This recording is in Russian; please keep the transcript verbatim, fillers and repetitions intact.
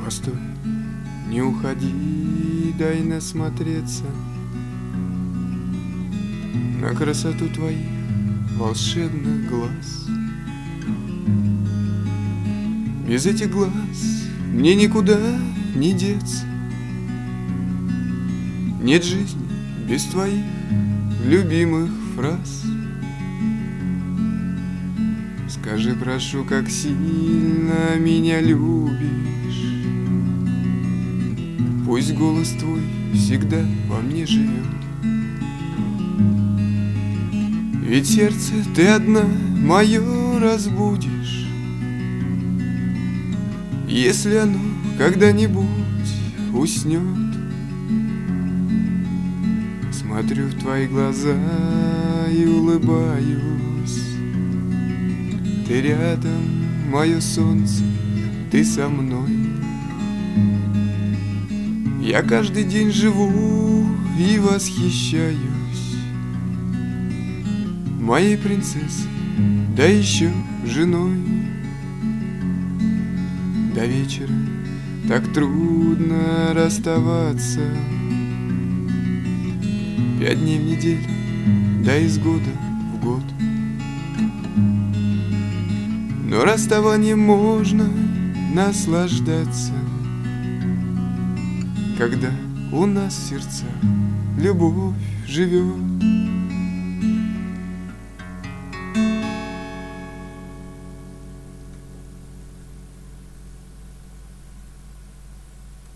Постой, не уходи, дай насмотреться на красоту твоих волшебных глаз. Без этих глаз мне никуда не деться. Нет жизни без твоих любимых фраз. Скажи, прошу, как сильно меня любишь. Пусть голос твой всегда во мне живет. Ведь сердце ты одна мое разбудишь, если оно когда-нибудь уснет. Смотрю в твои глаза и улыбаюсь. Ты рядом, мое солнце, ты со мной. Я каждый день живу и восхищаюсь моей принцессой, да еще женой. До вечера так трудно расставаться. Пять дней в неделю, да из года в год. Но расставанием можно наслаждаться, когда у нас в сердцах любовь живет.